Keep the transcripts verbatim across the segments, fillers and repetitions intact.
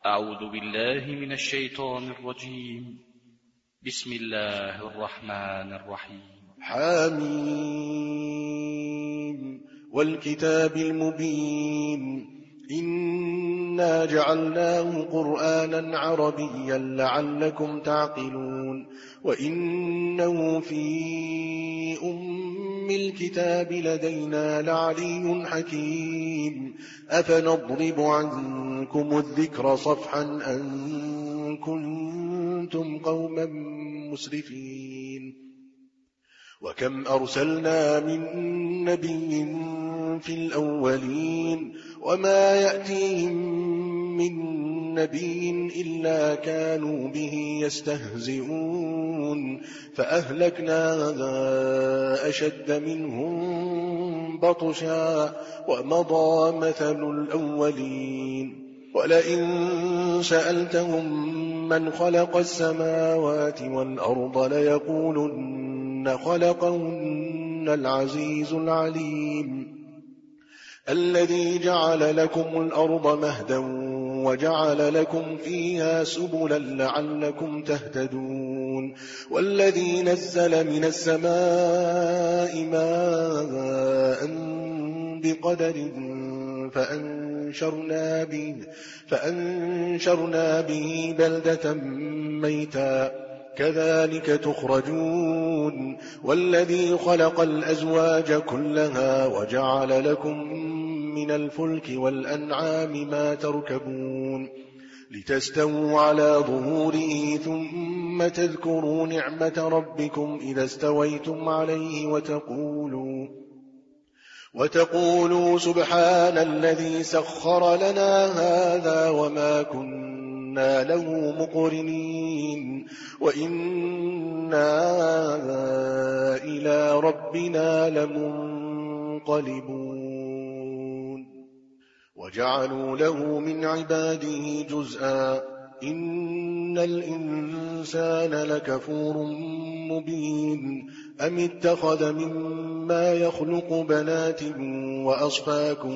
أعوذ بالله من الشيطان الرجيم. بسم الله الرحمن الرحيم. حميم والكتاب المبين إنا جعلناه قرآنا عربيا لعلكم تعقلون وإنه في أم الكتاب لدينا لعلي حكيم أفنضرب عنكم الذكر صفحا أن كنتم قوما مسرفين وكم أرسلنا من نبي في الأولين وما يأتيهم من نبي إلا كانوا به يستهزئون فأهلكنا أشد منهم بطشا ومضى مثل الأولين ولئن سألتهم من خلق السماوات والأرض ليقولن خلقهن العزيز العليم الذي جعل لكم الأرض مهدا وجعل لكم فيها سبلا لعلكم تهتدون والذي نزل من السماء ماء بقدر فأنشرنا به, فأنشرنا به بلدة ميتا كذلك تخرجون والذي خلق الأزواج كلها وجعل لكم من الفلك والأنعام ما تركبون لتستووا على ظهوره ثم تذكروا نعمة ربكم إذا استويتم عليه وتقولوا وتقولوا سبحان الذي سخر لنا هذا وما كنا له مقرنين وإنا إلى ربنا لمنقلبون وجعلوا له من عباده جزءا إن الإنسان لكفور مبين أم اتخذ مما يخلق بنات وأصفاكم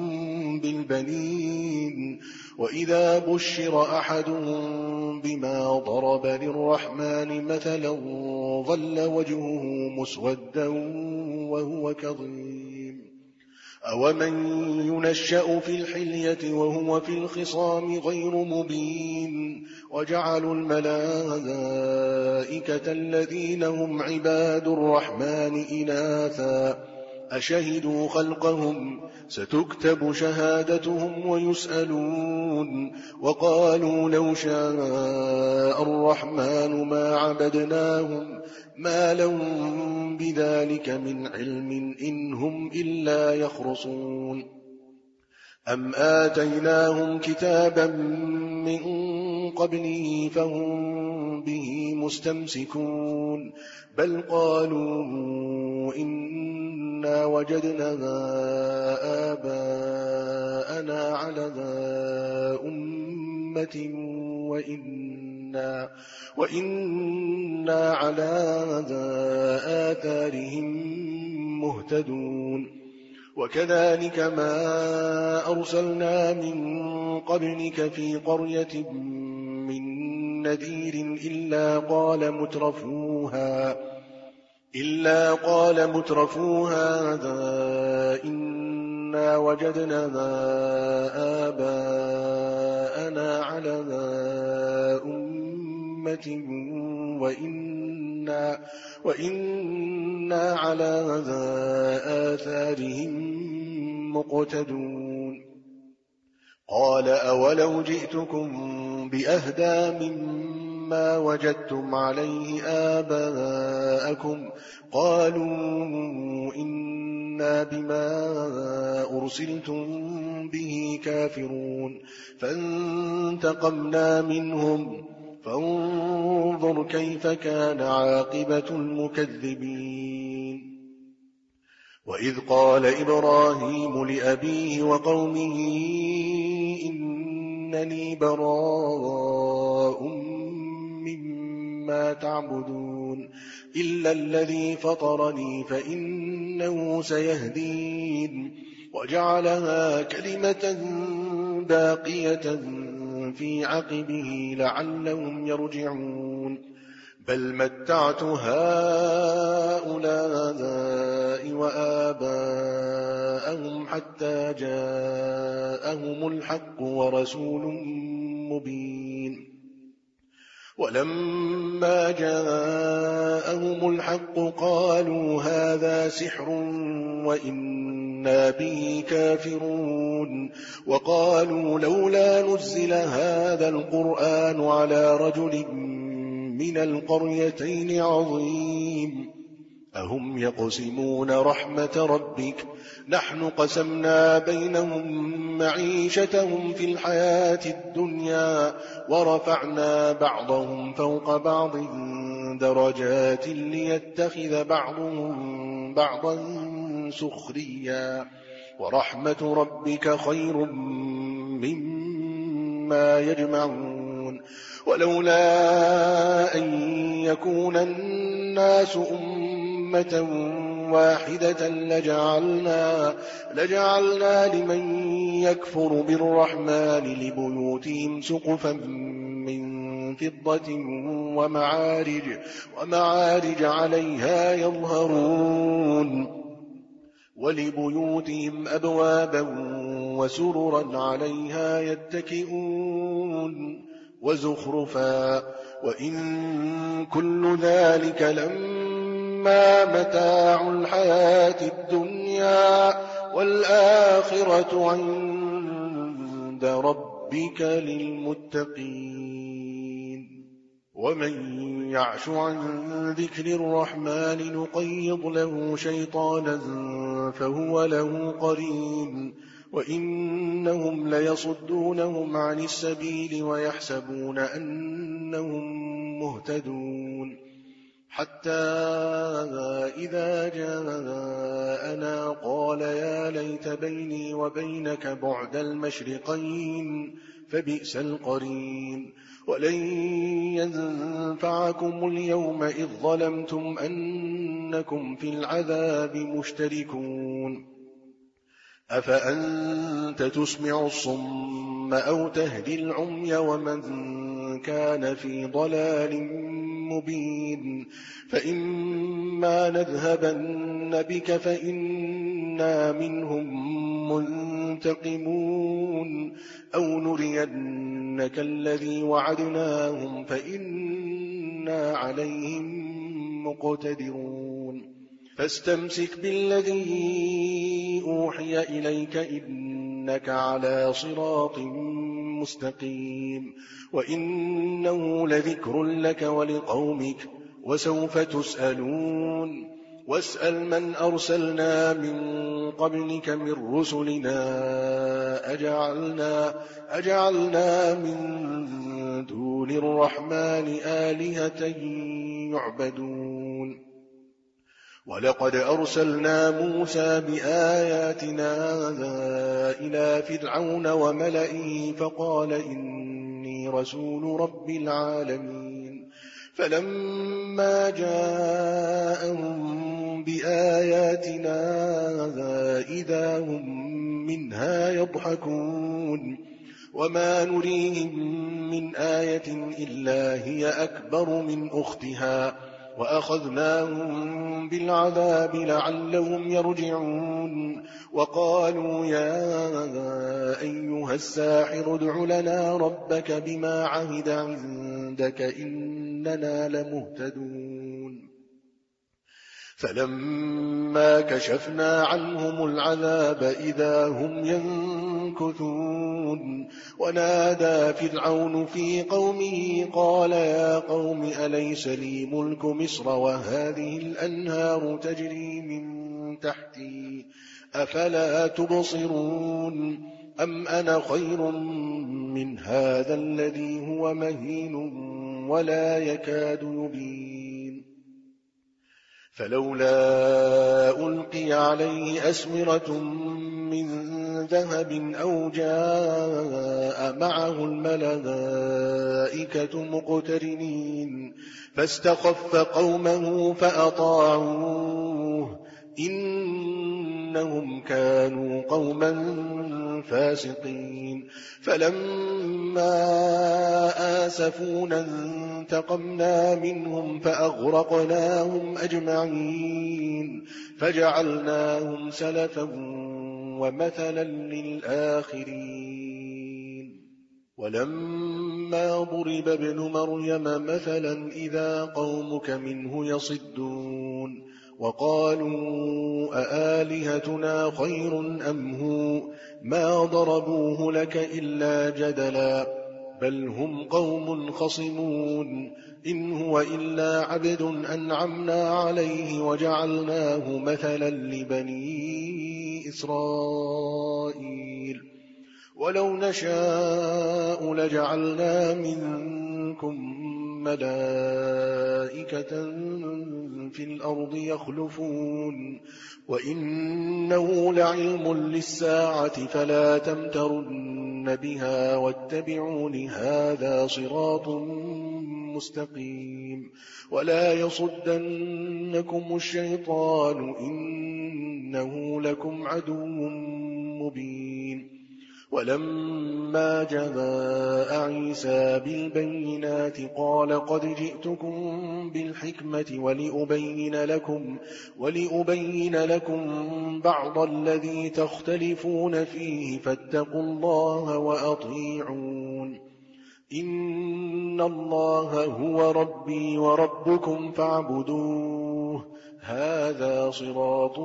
بالبنين وإذا بشر أحدهم بما ضرب للرحمن مثلا ظل وجهه مسودا وهو كظيم أومن ينشأ في الحلية وهو في الخصام غير مبين وجعلوا الملائكة الذين هم عباد الرحمن إناثا أشهدوا خلقهم ستكتب شهادتهم ويسألون وقالوا لو شاء الرحمن ما عبدناهم ما لهم بذلك من علم إن هم إلا يخرصون أم آتيناهم كتابا من قبله فهم به مستمسكون بل قالوا إنا وجدنا آباءنا على أمة وإنا, وإنا على آثارهم مهتدون وكذلك ما أرسلنا من قبلك في قرية من نذير إلا قال مترفوها إلا قال مترفوها هذا إنا وجدنا آباءنا على أمة وإنا, وإنا على آثارهم مقتدون قال أولو جئتكم بأهدى مما وجدتم عليه آباءكم قالوا إنا بما أرسلتم به كافرون فانتقمنا منهم فانظر كيف كان عاقبة المكذبين وإذ قال إبراهيم لأبيه وقومه إنني براء مما تعبدون إلا الذي فطرني فإنه سيهدين وجعلها كلمة باقية في عقبه لعلهم يرجعون بل متعت هؤلاء وآباءهم حتى جاءهم الحق ورسول مبين ولما جاءهم الحق قالوا هذا سحر وإنا به كافرون وقالوا لولا نزل هذا القرآن على رجل من القريتين عظيم أهم يقسمون رحمة ربك نحن قسمنا بينهم معيشتهم في الحياة الدنيا ورفعنا بعضهم فوق بعض درجات ليتخذ بعضهم بعضا سخريا ورحمة ربك خير مما يجمعون ولولا أن يكون الناس أمة واحدة لجعلنا, لجعلنا لمن يكفر بالرحمن لبيوتهم سقفا من فضة ومعارج, ومعارج عليها يظهرون ولبيوتهم أبوابا وسررا عليها يتكئون وزخرفا وإن كل ذلك لما متاع الحياة الدنيا والآخرة عند ربك للمتقين ومن يعش عن ذكر الرحمن نقيض له شيطانا فهو له قرين وإنهم ليصدونهم عن السبيل ويحسبون أنهم مهتدون حتى إذا جاءنا قال يا ليت بيني وبينك بعد المشرقين فبئس القرين ولن ينفعكم اليوم إذ ظلمتم أنكم في العذاب مشتركون أفأنت تسمع الصم أو تهدي العمي ومن كان في ضلال مبين فإما نذهبن بك فإنا منهم منتقمون أو نرينك الذي وعدناهم فإنا عليهم مقتدرون فاستمسك بالذي أوحي إليك إنك على صراط مستقيم وإنه لذكر لك ولقومك وسوف تسألون واسأل من أرسلنا من قبلك من رسلنا أجعلنا, أجعلنا من دون الرحمن آلهة يعبدون ولقد أرسلنا موسى بآياتنا إلى فرعون وملئه فقال إني رسول رب العالمين فلما جاءهم بآياتنا إذا هم منها يضحكون وما نريهم من آية إلا هي أكبر من أختها وأخذناهم بالعذاب لعلهم يرجعون وقالوا يا أيها الساحر ادع لنا ربك بما عهد عندك إننا لمهتدون فلما كشفنا عنهم العذاب إذا هم ينكثون ونادى فرعون في قومه قال يا قوم أليس لي ملك مصر وهذه الأنهار تجري من تحتي أفلا تبصرون أم أنا خير من هذا الذي هو مهين ولا يكاد يبين فلولا ألقي عليه أسورة من ذهب أو جاء معه الملائكة مقترنين فاستخف قومه فأطاعوه إن إنهم كانوا قوما فاسقين فلما آسفونا انتقمنا منهم فأغرقناهم أجمعين فجعلناهم سلفا ومثلا للآخرين ولما ضرب ابن مريم مثلا إذا قومك منه يصدون وقالوا أآلهتنا خير أم هو ما ضربوه لك إلا جدلا بل هم قوم خصمون إن هو إلا عبد أنعمنا عليه وجعلناه مثلا لبني إسرائيل ولو نشاء لجعلنا منكم ملائكة في الأرض يخلفون وإنه لعلم للساعة فلا تمترن بها واتبعون هذا صراط مستقيم ولا يصدنكم الشيطان إنه لكم عدو مبين ولما جاء عيسى بالبينات قال قد جئتكم بالحكمة ولأبين لكم, ولأبين لكم بعض الذي تختلفون فيه فاتقوا الله وأطيعون إن الله هو ربي وربكم فاعبدوه هذا صراط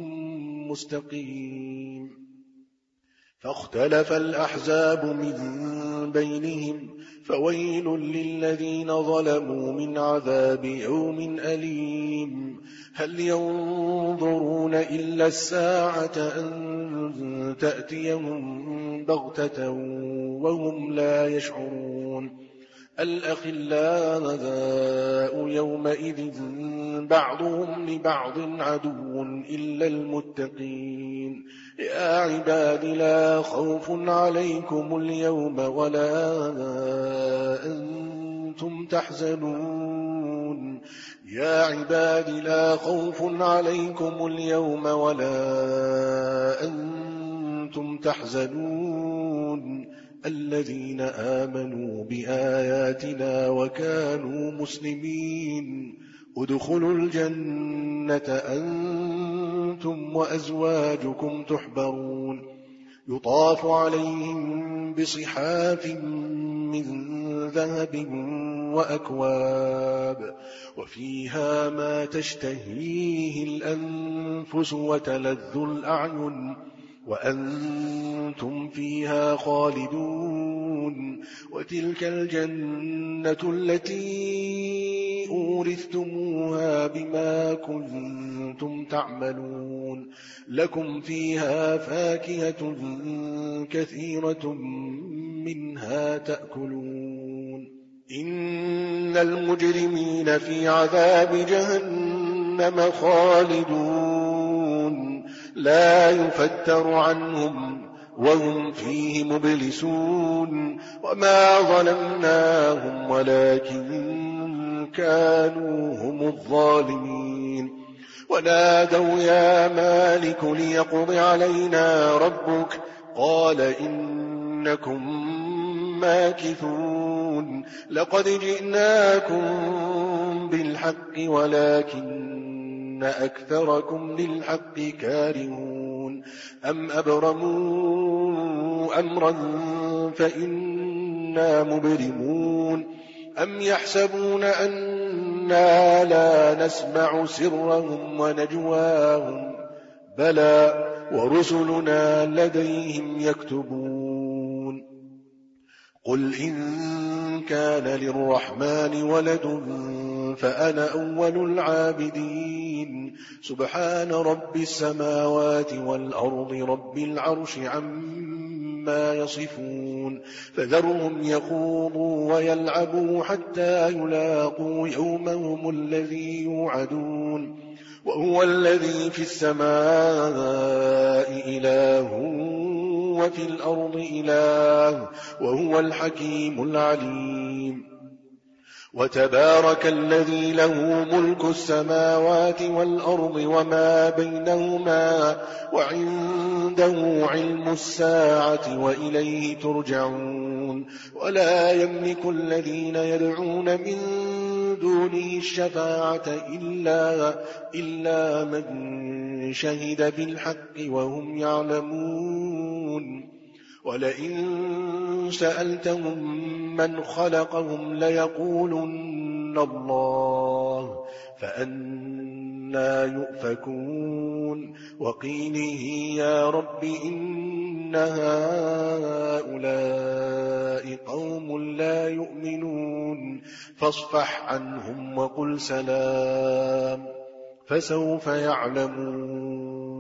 مستقيم فاختلف الأحزاب من بينهم فويل للذين ظلموا من عذاب يوم أليم هل ينظرون إلا الساعة أن تأتيهم بغتة وهم لا يشعرون الأخلاء يومئذ بعضهم لبعض عدو إلا المتقين يا عباد لا خوف عليكم اليوم ولا أنتم تحزنون يا عباد لا خوف عليكم اليوم ولا أنتم تحزنون الذين آمنوا بآياتنا وكانوا مسلمين ادخلوا الجنة أنتم وأزواجكم تحبرون يطاف عليهم بصحاف من ذهب وأكواب وفيها ما تشتهيه الأنفس وتلذ الأعين وأنتم فيها خالدون وتلك الجنة التي أورثتموها بما كنتم تعملون لكم فيها فاكهة كثيرة منها تأكلون إن المجرمين في عذاب جهنم خالدون لا يفتر عنهم وهم فيه مبلسون وما ظلمناهم ولكن كانوا هم الظالمين ونادوا يا مالك ليقض علينا ربك قال إنكم ماكثون لقد جئناكم بالحق ولكن أكثركم للحق كارهون أم أبرموا أمرا فإنا مبرمون أم يحسبون أنا لا نسمع سرهم ونجواهم بلى ورسلنا لديهم يكتبون قل إن كان للرحمن ولد فأنا أول العابدين سبحان رب السماوات والأرض رب العرش عما يصفون فذرهم يخوضوا ويلعبوا حتى يلاقوا يومهم الذي يوعدون وهو الذي في السماء إله وفي الأرض إله وهو الحكيم العليم وتبارك الذي له ملك السماوات والأرض وما بينهما وعنده علم الساعة وإليه ترجعون ولا يملك الذين يدعون من دونه الشفاعة إلا, إلا من شهد بالحق وهم يعلمون ولئن سألتهم من خلقهم ليقولن الله فأنى يؤفكون وقيله يا رب إن هؤلاء قوم لا يؤمنون فاصفح عنهم وقل سلام فسوف يعلمون